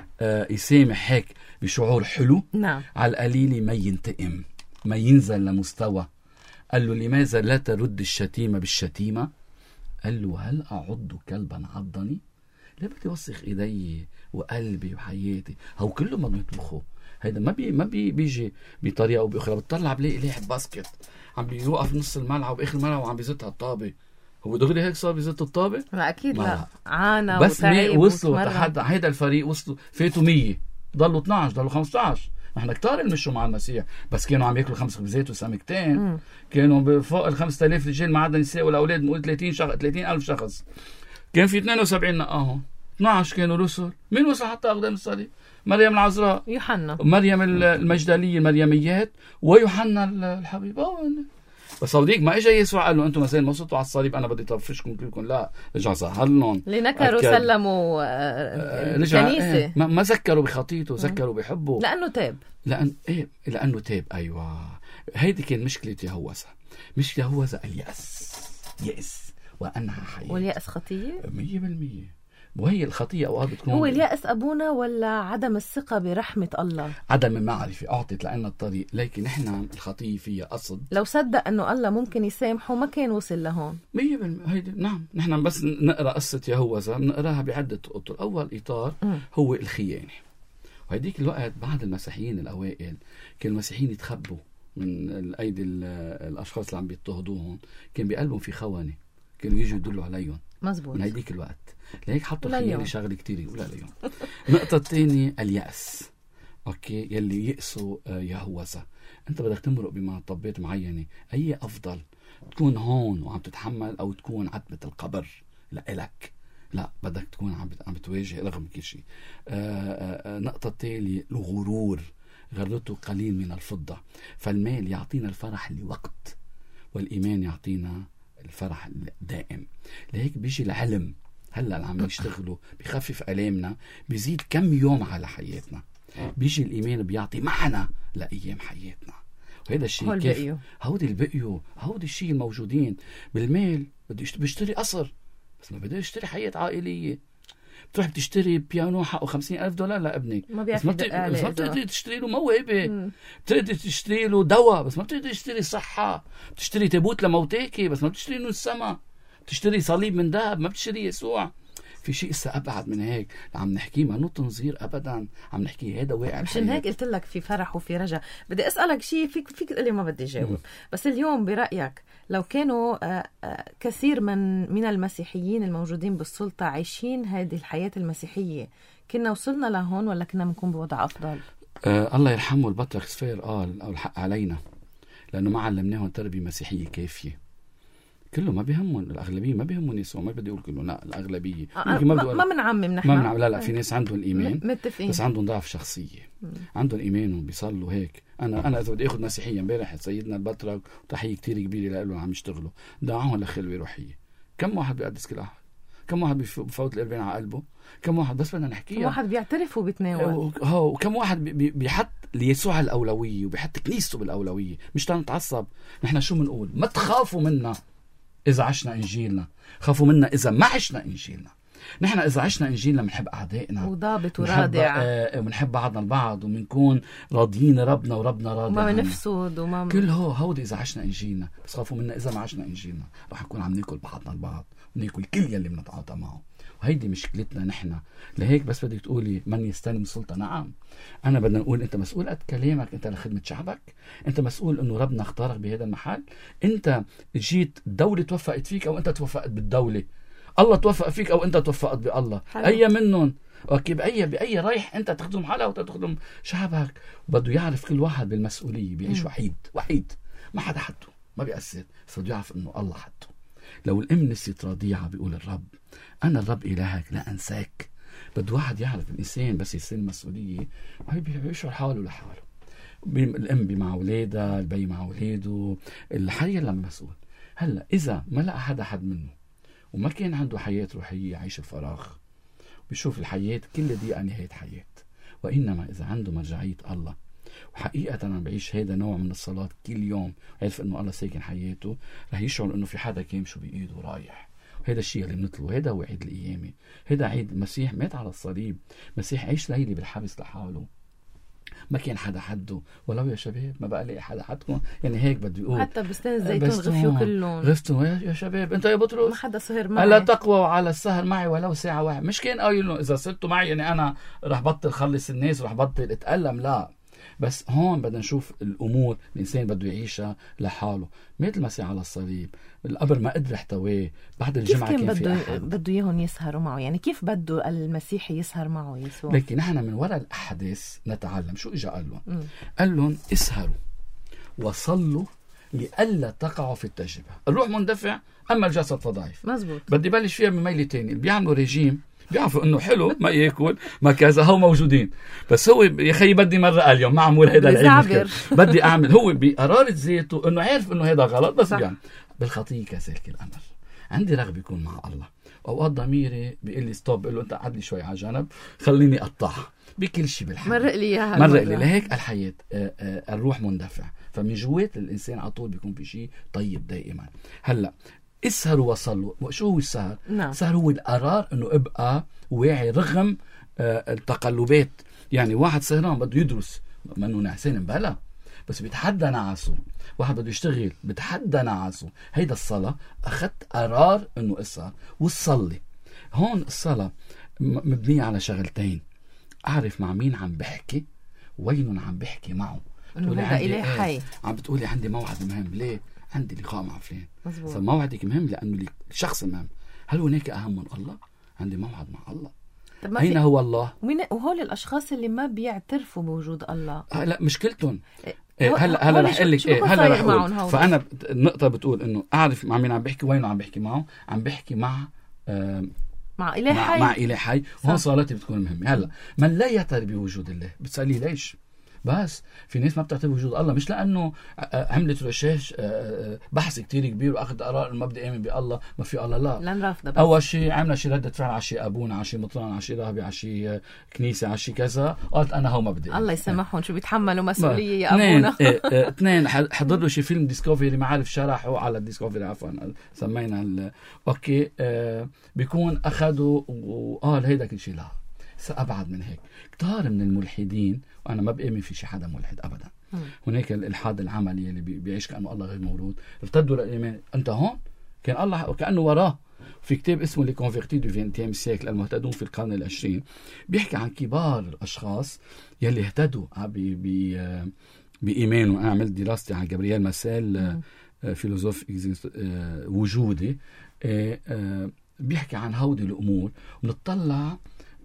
يسامح هيك بشعور حلو. نعم. على القليل ما ينتقم، ما ينزل لمستوى. قال له لماذا لا ترد الشتيمة بالشتيمة؟ قال له هل أعض كلبا عضني؟ لا، بدي وسخ إيدي وقلبي وحياتي. هو كله ما بيطبخه. هيدا ما بيجي بطريقة أو بأخرى. بتطلع بلاقي لاعب باسكت عم بيوقف نص الملعب وآخر الملعب وعم بيزتها الطابة. هو دغري هيك صار بيزت الطابة؟ لا أكيد لا، عانى بس وتعب وصلوا لحد هيدا الفريق، وصلوا فاتوا 100، ضلوا 12، ضلوا 15. نحن كتار مشوا مع المسيح، بس كانوا عم ياكلوا 5 خبزات وسمكتين. كانوا فوق ال 5000 رجال ما عدا نساء والأولاد، بنقول 30,000 شخص. كان في 72 نقاهم، 12 كانوا رسل. مين وصل حتى أقدام الصليب؟ مريم العذراء، يوحنا، مريم المجدلية، المريميات، ويوحنا الحبيب. بس صديق ما اجى يسوع قال له انتم مثلا ما وصلتوا على الصليب انا بدي طفشكم كلكم. لا، رجع سهل لهم، لنكروا سلموا الكنيسه. ما ذكروا بخطيته، ذكروا بحبه لانه تاب. لانه تاب. ايوه، هيدي كان مشكله يهوذا. مشكله يهوذا اليأس، يأس وانها حياه. واليأس خطيه 100%. وهي الخطية أوقات بتكون هو اليأس أبونا ولا عدم الثقة برحمة الله؟ عدم المعرفة. أعطت لنا الطريق، لكن نحن الخطية فيها قصد. لو صدق أنه الله ممكن يسامحه ما كان وصل لهون. 100%. هيدي نعم. نحن بس نقرأ قصة يهوذا بنقراها بعدة أطر. أول إطار هو الخيانة، وهديك الوقت بعد المسيحيين الأوائل كان المسيحيين يتخبوا من أيدي الأشخاص اللي عم بيضطهدوهم، كان بقلبهم في خونة، كانوا يجوا يدلوا عليهم. مزبوط. من هيديك الوقت لهيك حطوا الخيانة شغل كتير يقولها اليوم. النقطة الثانية اليأس. اوكي، يلي يأسوا يهوذا. انت بدك تمرق بمطبات معينة. اي افضل تكون هون وعم تتحمل او تكون عتبة القبر لإلك؟ لا، بدك تكون عم بتواجه رغم كل شيء. النقطة التالية الغرور. غرته قليل من الفضة. فالمال يعطينا الفرح لوقت، والإيمان يعطينا الفرح دائم. لهيك بيجي العلم هلا اللي عم نشتغله بخفف ألامنا، بيزيد كم يوم على حياتنا. بيجي الإيمان بيعطي معنى لأيام حياتنا. وهذا الشيء كيف هودي البقيوا، هودي الشيء الموجودين بالمال. بدي بيشتري قصر بس ما بدي يشتري حياة عائلية. بتروح بتشتري بيانو حقه $50,000 لابنك، ما بيعرف بس ما يدق عليه. بتقدر تشتري له موهبة، بتقدر تشتري له دواء، بس ما بتقدر تشتري صحة. بتشتري تابوت لموتاكي، بس ما بتشتري له السما. بتشتري صليب من ذهب، ما بتشتري يسوع. في شيء لسه ابعد من هيك عم نحكيه، ما تنظير ابدا، عم نحكي هذا واقع. مشان هيك قلت لك في فرح وفي رجا. بدي اسالك شيء، فيك تقول لي ما بدي جاوب، بس اليوم برايك لو كانوا كثير من المسيحيين الموجودين بالسلطه عايشين هذه الحياه المسيحيه، كنا وصلنا لهون ولا كنا بنكون بوضع افضل؟ الله يرحمه البطرك سفير قال، او الحق علينا، لانه ما علمناهم تربيه مسيحيه كافيه. كله ما بيهمهم، الأغلبية ما بيهمهم يسوع. ما بدي أقول كله، لا الأغلبية ما بنعمم نحن، ما بنعمم. لا في ناس عندهم الإيمان متفقين، بس عندهم ضعف شخصية. عندهم إيمان وبيصلوا هيك. أنا إذا بدي أخذ مسيحية امبارح سيدنا البطرك وتحية كتير كبيرة له عم يشتغلوا، دعاهم لخلوة روحية. كم واحد بيقدس كل أحد؟ كم واحد بفوت ال40 على قلبه؟ كم واحد بس بدنا نحكيها؟ كم واحد بيعترف وبيتناول؟ وكم واحد بيحط ليسوع الأولوية وبيحط كنيسته بالأولوية؟ مش تنتعصب. نحن شو بنقول؟ ما تخافوا منا إذا عشنا إنجيلنا، خافوا منا إذا ما عشنا إنجيلنا. نحن إذا عشنا إنجيلنا بنحب أعدائنا وضابط ورادع، وبنحب بعضنا البعض، وبنكون راضيين ربنا وربنا راضي وما بنفسد وما كل هودي إذا عشنا إنجيلنا. بس خافوا منا إذا ما عشنا إنجيلنا، رح نكون عم ناكل بعضنا البعض وناكل كل يلي بنتعاطى معه. وهيدي مشكلتنا نحن. لهيك بس بدك تقولي من يستلم السلطة. نعم، أنا بدنا نقول أنت مسؤول قد كلامك، أنت لخدمة شعبك، أنت مسؤول أنه ربنا اختارك بهذا المحل. أنت جيت الدولة توفقت فيك أو أنت توفقت بالدولة، الله توفق فيك أو أنت توفقت بالله. أي منهم أوكي، بأي رايح أنت تخدم حالك وتخدم شعبك. وبده يعرف كل واحد بالمسؤولية، بيعيش وحيد ما حدا حده، ما بيأثر، بس بده يعرف أنه الله حده. لو الأم نسيت رضيعة بيقول الرب أنا الرب إلهك لا أنساك. بده واحد يعرف الإنسان بس يصير مسؤولية بيشعر حاله لحاله. الأم مع أولادها، البي مع أولاده، الحرية لما مسؤول. هلأ إذا ما لقى حد منه وما كان عنده حياة روحية، عيش الفراغ، بيشوف الحياة كل دقيقة نهاية حياة. وإنما إذا عنده مرجعية الله وحقيقة أنا بعيش هذا نوع من الصلاة كل يوم، عارف إنه الله ساكن حياته، رح يشعر إنه في حدا كامشو بإيده رايح. وهذا الشيء اللي بنطلبه. هذا هو عيد القيامة، هذا عيد المسيح مات على الصليب. مسيح عيش ليلة بالحبس لحاله، ما كان حدا حده. ولو يا شباب ما بقى لي حدا حدكم، يعني هيك بده يقول. حتى بستان الزيتون غفيوا كلهم، غفتوا يا شباب. انت يا بطرس ما حدا سهر معي، الا تقوى على السهر معي ولو ساعة واحدة. مش كان قايل له اذا صرتوا معي يعني انا رح بطل خلص الناس ورح بطل اتألم، لا. بس هون بدنا نشوف الامور الانسان بده يعيشها لحاله. مات المسيح على الصليب، القبر ما قدر يحتويه، بعد الجمعة كان في أحد بده اياهم يسهروا معه. يعني كيف بده المسيح يسهر معه يسوع؟ لكن نحن من وراء الأحداث نتعلم. شو إجا قال لهم؟ قال لهم اسهروا وصلوا لئلا تقعوا في التجربة. الروح مندفع أما الجسد فضعيف. مزبوط. بدي بلش فيها من ميلة تاني. اللي بيعملوا ريجيم بيعرفوا انه حلو ما ياكل ما كذا، هو موجودين. بس هو يا خي بدي مرة اليوم ما عمول هيدا العيد بدي اعمل. هو بقرارة ذاته انه عارف انه هيدا غلط، بس يعني بالخطية كذلك الامر. عندي رغبة يكون مع الله. اوقات ضميري بيقول لي ستوب، بقول له انت قعد لي شوي على جنب خليني اقطعها بكل شيء بالحياة. مرق لي اياها، مرق لي. لهيك الحياة الروح مندفع، فمن جوات الانسان على طول بيكون في شيء طيب دائما. هلا اسهروا وصلوا. شو هو السهر؟ نعم. السهر هو القرار انه ابقى واعي رغم التقلبات. يعني واحد سهران بده يدرس، منه نعسان بلا، بس بيتحدى نعسه. واحد بده يشتغل بيتحدى نعسه. هيدا الصلاة أخذت قرار انه اسهر وصلي. هون الصلاة مبنية على شغلتين: اعرف مع مين عم بحكي، وين عم بحكي معه. بتقولي عندي حي، عم بتقولي عندي موعد مهم. ليه؟ عندي لقاء مع فلان. مزبوط. فموعدك مهم لأنه الشخص مهم. هل هناك أهم من الله؟ عندي موعد مع الله. أين هو الله؟ وهول الأشخاص اللي ما بيعترفوا بوجود الله، لا مشكلتهم. هلا رح اقول لك هلا رح اقول. فأنا النقطة بتقول إنه أعرف مع مين عم بحكي، وين عم بحكي معه. عم بحكي مع إله حي. مع إله حي. وهون صلاتي بتكون مهمة. هلا من لا يعترف بوجود الله بتسألي ليش؟ بس في ناس ما بتعتبر وجود الله، مش لانه عملت رشاش بحث كتير كبير واخذ قرار ما بدي امن بالله ما في الله، لا لن رافضه. اول شيء عملنا شيء رده فعل على شيء ابونا، على شيء مطران، على شيء راهبي، على شيء كنيسه، على شيء كذا، قالت انا هو ما بدي. الله يسامحهم شو بيتحملوا مسؤوليه يا ابونا. اثنين حضر له شيء فيلم ديسكوفري، ما عارف شرحه على الديسكوفري، عفوا سمينا اوكي بيكون اخذوا وقال هيدا كل شيء. لا سأبعد من هيك. كتار من الملحدين، وانا ما بآمن في شي حدا ملحد ابدا، هناك الالحاد العملي اللي بيعيش كانه الله غير موجود، ارتدوا للايمان. انت هون كان الله وكانه وراه. في كتاب اسمه لي كونفيرتي دو 20e سيكل، المهتدون في القرن العشرين، بيحكي عن كبار الاشخاص يلي اهتدوا بايمانه. انا عملت دراستي عن جابرييل ماسيل، فيلسوف وجودي، بيحكي عن هودي الامور، بنطلع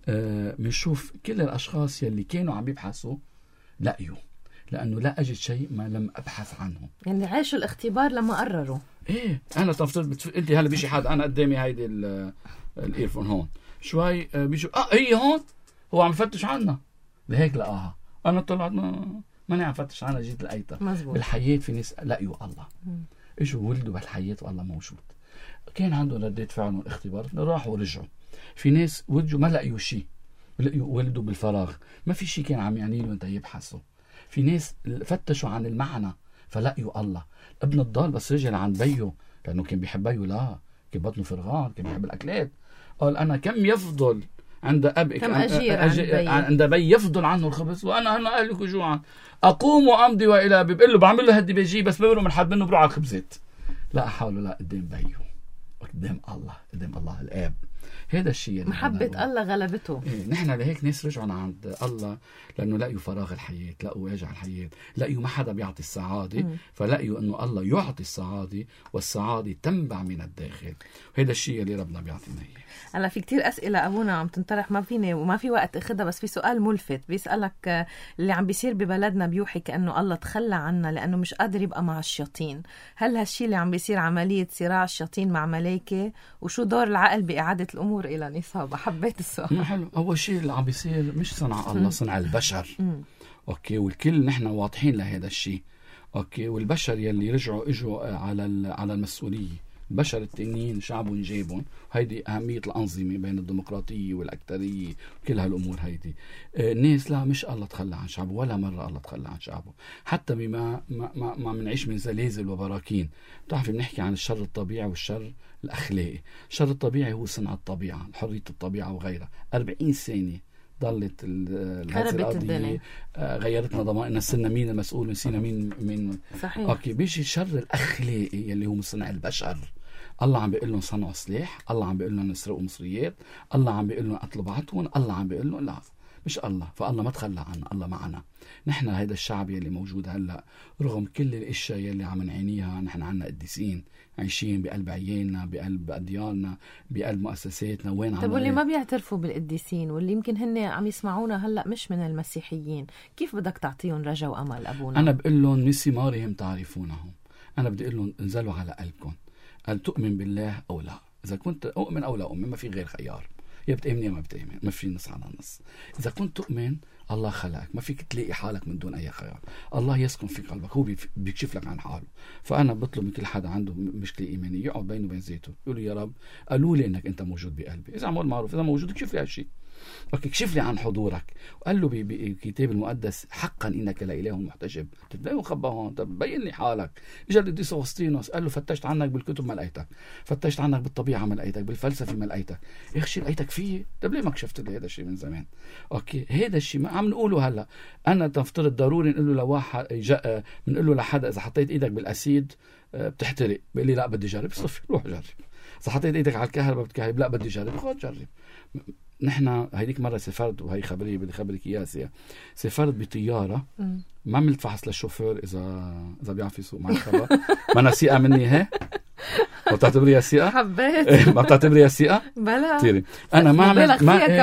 بنشوف كل الاشخاص يلي كانوا عم بيبحثوا لقيوا، لانه لا اجد شيء ما لم ابحث عنه. يعني عاشوا الاختبار لما قرروا. ايه انا تفترض انت هلا بيجي حد، انا قدامي هيدي الايرفون هون شوي، بيجي هي هون هو عم يفتش عنها لهيك لقاها، انا طلعت ماني عم فتش عنها، جيت لقيتها. بالحياه في ناس لقيوا الله، اجوا ولدوا بالحياه والله موجود، كان عندهم ردة فعل اختبار، راحوا ورجعوا. في ناس ولدوا ما لقيوا شيء، ولدوا بالفراغ، ما في شيء كان عم يعني له انت يبحثوا. في ناس فتشوا عن المعنى فلقيوا الله. ابن الضال بس رجع عند بيه لانه كان بيحب بيه، لا كان بطنه فرغان، كان بيحب الاكلات، قال انا كم يفضل عند ابي، كم اجير عند بي يفضل عنه الخبز، وانا هنا اهلك جوعا، اقوم وامضي والى ابي. بقول له بعمل له هدي بيجي، بس بقول له من حد منه بروح على الخبزات. لا احاول لا قدام بيه، قدام الله، قدام الله الاب. هذا الشيء محبة الله غلبته. إيه، نحن لهيك ناس رجعوا عند الله لأنه لقيوا فراغ الحياة، لقوا وجع الحياة، لقيوا ما حدا بيعطي السعادة، فلقيوا أنه الله يعطي السعادة، والسعادة تنبع من الداخل. وهذا الشيء اللي ربنا بيعطينا إياه. هلا في كتير أسئلة أبونا عم تنطرح، ما فيني وما في وقت أخدها، بس في سؤال ملفت بيسألك اللي عم بيصير ببلدنا بيوحي كأنه الله تخلى عنا لأنه مش قادر يبقى مع الشياطين. هل هالشي اللي عم بيصير عملية صراع الشياطين مع ملايكة؟ وشو دور العقل بإعادة الأمور إلى نصاب؟ حبيت السؤال. حلو. أول شيء اللي عم بيصير مش صنع الله، صنع البشر. أوكي، والكل نحن واضحين لهذا الشيء. أوكي، والبشر يلي رجعوا إجوا على المسؤولية. البشر التانيين شعبهم جابهم، هيدي أهمية الأنظمة بين الديمقراطية والأكترية وكل هالأمور هيدي. الناس لا، مش الله تخلى عن شعبه، ولا مرة الله تخلى عن شعبه، حتى بما ما منعيش من زلازل وبراكين. بتعرفي بنحكي عن الشر الطبيعي والشر الأخلاقي. الشر الطبيعي هو صنع الطبيعة، حرية الطبيعة وغيرها. 40 سنة ضلت الأرضية غيرتنا ضمائرنا، صرنا مين المسؤول، نسينا مين صحيح. اوكي، بيجي الشر الاخلاقي يلي هو من صنع البشر. الله عم بيقول لهم صنعوا سلاح، الله عم بيقول لهم اسرقوا مصريات، الله عم بيقول لهم قتلوا بعضهم، الله عم بيقول لهم لا مش الله. فالله ما تخلى عنا، الله معنا. نحن هيدا الشعب يلي موجود هلا، رغم كل الاشياء يلي عم نعانيها، نحن عنا قديسين عايشين بقلب عيالنا، بقلب أدياننا، بقلب مؤسساتنا. وين عم؟ طب واللي ما بيعترفوا بالقديسين واللي يمكن هن عم يسمعونا هلا مش من المسيحيين، كيف بدك تعطيهم رجا وامل ابونا؟ انا بقول لهم من ثمارهم تعرفونهم. انا بدي اقول لهم انزلوا على قلبكم، هل تؤمن بالله او لا؟ اذا كنت اؤمن او لا اؤمن، ما في غير خيار، يا بتؤمن يا ما بتؤمن، ما في نص على نص. اذا كنت تؤمن الله خلقك، ما فيك تلاقي حالك من دون اي خيار. الله يسكن في قلبك، هو بيكشف لك عن حاله. فانا بطلب من كل حدا عنده مشكله ايمانيه يقعد بينه وبين ذاته، يقول يا رب قالوا لي انك انت موجود بقلبي، اذا عمل معروف، اذا موجود اكشف لي هالشيء، اكشف لي عن حضورك. وقال له بالكتاب المقدس حقا انك لاله محتجب، تبين خبا هون، طب بين لي حالك. اجى القديس اغسطينوس قال له فتشت عنك بالكتب ما لقيتك، فتشت عنك بالطبيعه ما لقيتك، بالفلسفه ما لقيتك، يا اخي لقيتك فيه، طب ليه ما كشفت لي هذا الشيء من زمان؟ اوكي، هذا الشيء ما عم نقوله هلا. انا تفترض ضروري نقول له لواحد، بنقول له لحدا اذا حطيت ايدك بالاسيد بتحترق، بيقول لي لا بدي جرب، صفي روح جرب. اذا حطيت ايدك على الكهرباء بتكهرب، لا بدي جرب، خد جرب. نحن هيديك مرة سافرت، وهي خبرية بدي خبرك إياها سيا، سافرت بطيارة، ما عملت فحص للشوفير إذا بيعرف يسوق معي خبر، ما أنا ثقة مني هي، ما بتعتبريها ثقة؟ حبيت. ما بتعتبريها ثقة؟ بلا كثير. أنا ما عملت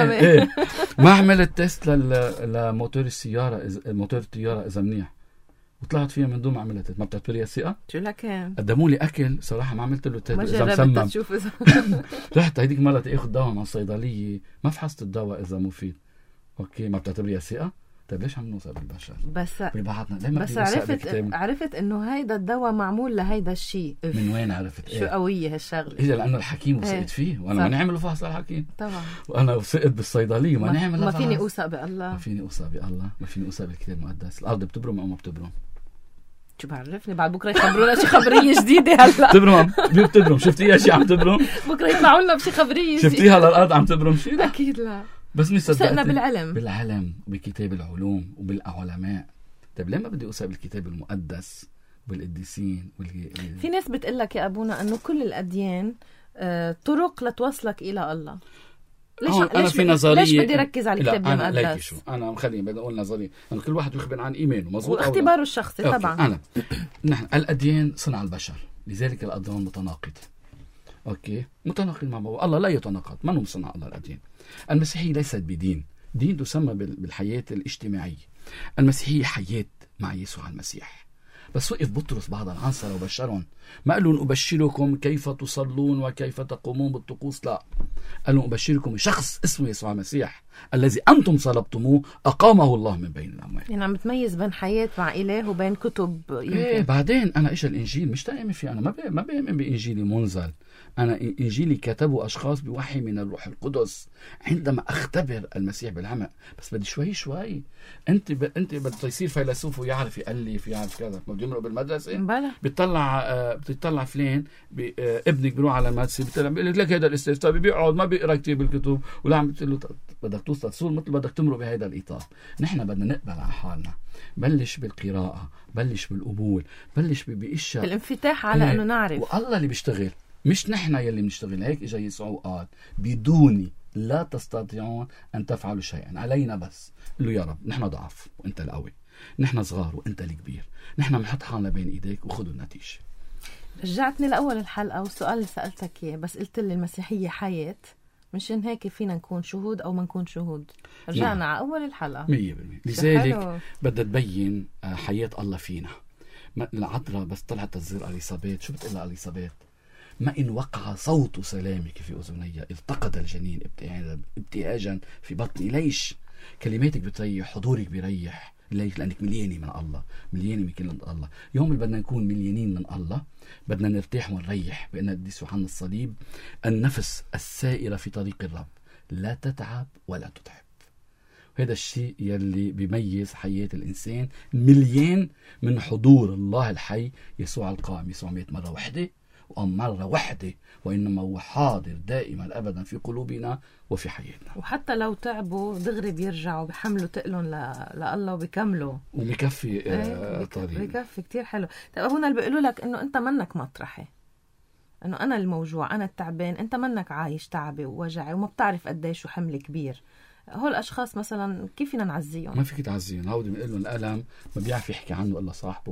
ما عملت تيست لموتور السيارة، موتور الطيارة إذا منيح، وطلعت فيها من دون ما عملت. ما بتعتبريها ثقة؟ شو لكن قدموا لي أكل صراحة ما عملت له تيست، ما إذا جربت مسمم. تشوف إذا رحت هيديك مرة تاخذ دواء مع الصيدلية، ما فحصت الدواء إذا مفيد. أوكي، ما بتعتبريها ثقة؟ طيب ليش عم نوصل بالبشر بس ببعضنا؟ ليه ما بس بدي أوثق بالكتاب؟ عرفت انه هيدا الدواء معمول لهيدا الشيء. من وين عرفت؟ شو قوية هالشغلة. إذا لأنه الحكيم وثقت فيه، وأنا ما نعمل فحص الحكيم طبعا، وأنا وثقت بالصيدلية ما نعمل ما فيني أوثق بالله، ما فيني أوثق بالله، ما فيني أوثق بالكتاب المقدس. الأرض بتبرم أو ما بتبرم؟ شو بعرفني؟ بعد بكره يخبرونا شي خبريه جديده. هلا بتبرم. شفتيها شي عم تبرم؟ بكره يطلعوا لنا بشي خبريه جديده. شفتيها للأرض عم تبرم شي؟ لا اكيد لا، بس مش صدقنا بالعلم وبكتاب العلوم وبالعلماء. طيب ليه ما بدي أوثق بالكتاب المقدس وبالقديسين في ناس بتقول لك يا أبونا أنه كل الأديان طرق لتوصلك إلى الله. ليش بدي ركز على الكتاب المقدس؟ أنا خليني بدي أقول نظرية أنه كل واحد يخبر عن إيمانه مظبوط، واختباره الشخصي طبعا. نحن الأديان صنع البشر، لذلك الأديان متناقضة. أوكي، متناقض مع بعض. الله لا يتناقض، من هو صنع الله الأديان؟ المسيحية ليست بدين، دين تسمى بالحياة الاجتماعية. المسيحية حياة مع يسوع المسيح. بس وقف بطرس بعض العنصر وبشرهم، ما قالوا أبشركم كيف تصلون وكيف تقومون بالطقوس، لا، قالوا أبشركم شخص اسمه يسوع المسيح الذي أنتم صلبتموه أقامه الله من بين الأموات. يعني عم تميز بين حياة مع إله وبين كتب يمكن. إيه بعدين أنا إيش الإنجيل مش تأمن فيه، أنا ما بأمن بإنجيلي منزل، أنا إنجيلي كتبوا أشخاص بوحي من الروح القدس عندما أختبر المسيح بالعمق. بس بدي شوي أنت بدك يصير فيلسوف ويعرف يألف يعرف كذا، ما بده يمرق بالمدرسة بتطلع فلان ابنك بيروح على المدرسة بيقول لك هذا الأستاذ طيب بيقعد ما بيقرأ كتير بالكتب، ولا عم بتقول له بدك توصل تصور مثل بدك تمرق بهذا الإطار. نحن بدنا نقبل على حالنا، بلش بالقراءة، بلش بالقبول، بلش بإشياء بالانفتاح على أنه نعرف والله اللي بيشتغل، مش نحن يلي بنشتغل. هيك إجا يسوع قال بدوني لا تستطيعون أن تفعلوا شيئا، علينا بس. قل له يا رب نحن ضعف وأنت القوي، نحن صغار وأنت الكبير، نحن بنحط حالنا بين إيديك وخذوا النتيجة. رجعتني لأول الحلقة والسؤال اللي سألتك إياه، بس قلت لي المسيحية حياة، مشان هيك فينا نكون شهود أو ما نكون شهود. رجعنا على أول الحلقة 100%. لذلك بدها تبين حياة الله فينا. العذراء بس طلعت تزور أليصابيت، شو بتقول لها أليصابيت؟ ما إن وقع صوت سلامك في أذني التقط الجنين ابتهاجا في بطني. ليش؟ كلماتك بتريح، حضورك بيريح. ليش؟ لأنك مليانة من الله، مليانة من كلمة الله. يوم اللي بدنا نكون مليانين من الله بدنا نرتاح ونريح. بأن قديس يوحنا الصليب النفس السائرة في طريق الرب لا تتعب ولا تتعب. هذا الشيء يلي بيميز حياة الإنسان، مليان من حضور الله الحي يسوع القائم. يسوع مات مرة واحدة وقام مرة واحدة، وإنما هو حاضر دائما أبدا في قلوبنا وفي حياتنا. وحتى لو تعبوا دغري بيرجعوا بيحملوا تقلهم لله وبيكملوا وبيكفي طريق. بيكفي كتير حلو. طيب هنا اللي بيقولوا لك إنه أنت منك مطرحي، إنه أنا الموجوع، أنا التعبان، أنت منك عايش تعبي ووجعي وما بتعرف قديش وحمل كبير. هول الأشخاص مثلا كيف فينا نعزيهم؟ ما فيك تعزيهم. هودي بنقول لهم الألم ما بيعرف يحكي عنه إلا صاحبه.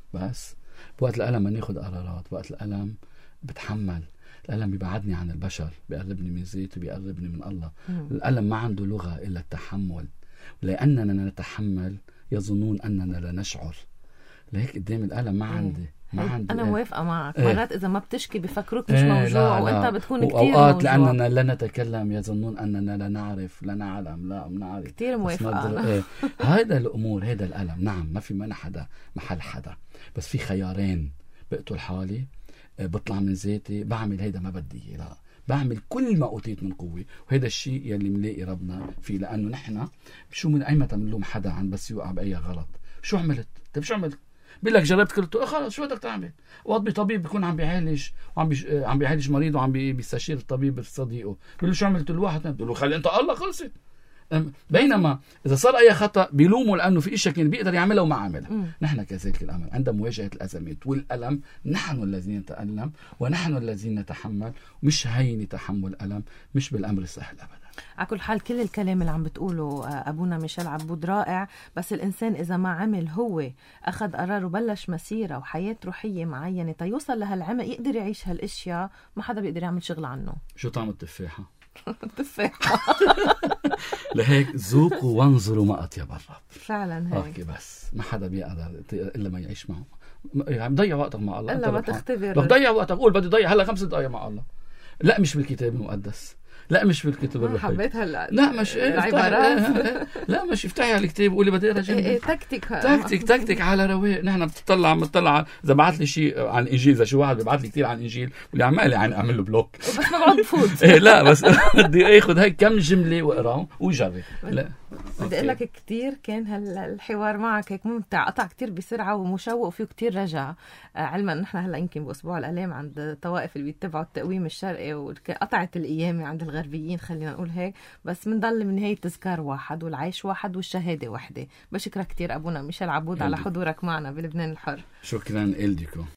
بس بوقت الألم ما ناخد قرارات، وقت الألم بتحمل. الألم بيبعدني عن البشر، بيقربني من زيت وبيقربني من الله. الألم ما عنده لغة إلا التحمل. لأننا نتحمل يظنون أننا لا نشعر. لهيك قدام الألم ما عندي أنا موافقة معك. مرات إذا ما بتشكي بفكروك مش موجوع، وأنت بتكون كتير موجوع. وأوقات لأننا لا نتكلم يظنون أننا لا نعرف لا نعلم لا نعرف. كتير موافقة. هذا الأمور، هذا الألم نعم ما في من حدا محل حدا، بس في خيارين. بقتل حالي، بطلع من ذاتي، بعمل هيدا ما بدي، لا بعمل كل ما أوتيت من قوة. وهذا الشيء يلي ملاقي ربنا فيه. لأنه نحن شو من أي متى بنلوم حدا عن بس يوقع بأي غلط. شو عملت؟ طيب شو عملت؟ بيقول لك جربت كلته، خلاص شو بدك تعمل؟ وقت بطبيب بيكون عم بيعالج وعم بيعالج مريض وعم بيستشير الطبيب صديقه، بيقول له شو عملت؟ الواحد بيقول له خلي انت الله، خلصت. بينما اذا صار اي خطا بيلوموا لانه في اشياء كان بيقدر يعملها وما عملها. نحن كذلك الامر عند مواجهه الازمات والالم، نحن الذين نتالم ونحن الذين نتحمل. مش هين تحمل الالم، مش بالامر السهل ابدا. على كل حال كل الكلام اللي عم بتقوله أبونا ميشيل عبود رائع، بس الإنسان إذا ما عمل هو أخذ قرار وبلش مسيرة وحياة روحية معينة تيوصل لهالعمق يقدر يعيش هالاشياء، ما حدا بيقدر يعمل شغل عنه. شو طعم التفاحة؟ التفاحة. لهيك ذوقوا وانظروا ما أطيب الرب. فعلا هيك. اوكي، بس ما حدا بيقدر إلا ما يعيش معه. عم ضيع وقتك مع الله إلا ما تختبر. لو ضيع وقتك قول بدي ضيع هلا 5 دقايق مع الله. لا مش بالكتاب المقدس. لا مش بالكتب الروحية. حبيت هلا لا مش العبارات. لا مش افتحي على الكتاب وقولي بدي اقرا جنبي. تكتيك على رواق. نحن بتطلع اذا بعت لي شيء عن انجيل، اذا شو واحد بيبعت لي كثير عن انجيل واللي عمالي اعمل له بلوك بس ما بقعد بفوت. لا بس بدي اخذ هيك كم جمله واقراهم وجرب. لا بدي اقول لك كثير كان هالحوار معك هيك ممتع، قطع كثير بسرعه ومشوق وفيه كثير رجع. علما ان نحن هلا يمكن باسبوع الالام عند الطوائف اللي بيتبعوا التقويم الشرقي وقطعت القيامه عند الغربيين خلينا نقول هيك، بس بنضل من هي تذكار واحد والعيش واحد والشهاده وحده. بشكرك كثير ابونا ميشيل عبود على حضورك معنا بلبنان الحر. شكرا إلديكو.